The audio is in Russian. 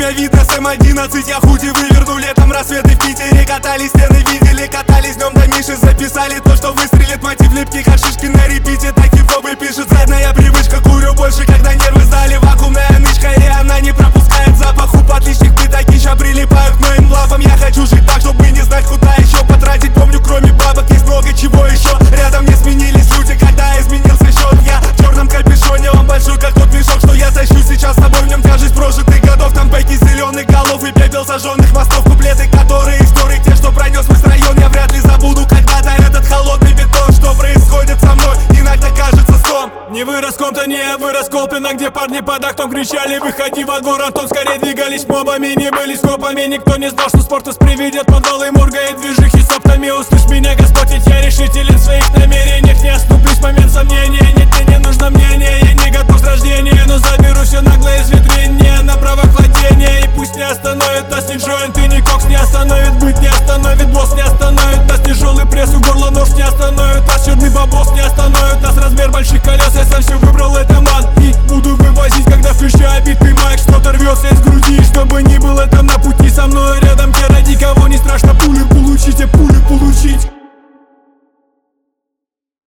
Время видно с М11. Я худи выверну летом, рассветы в Питере. Катались, стены видели, катались днем до Миши. Записали то, что выстрелит, мотив липких от шишки на репите. Так хип-хопы пишет, задная привычка. Курю больше, когда нервы сдали. Вакуумная нычка, и она не пропускает запах. У подличных пятакища прилипают к моим лапам. Я хочу жить так, чтобы не знать, куда еще потратить. Помню, кроме бабок есть много чего еще. Рядом не сменились люди, когда изменился счет. Я в черном капюшоне, он большой, как тот мешок, что я тащу сейчас с тобой. В нем тяжесть прожитых годов. Там бэки зеленых голов и пепел сожженных мостов. Куплеты, которые истории, те, что пронес мой район. Я вряд ли забуду когда-то этот холодный бетон. Что происходит со мной, иногда кажется сон. Не вырос Комптоне, вырос Колпино, где парни под окном кричали: выходи во двор, Антон. Скорее двигались мобами, не были скопами. Никто не знал, что спортус приведет подвалы морга и движухи с оптами.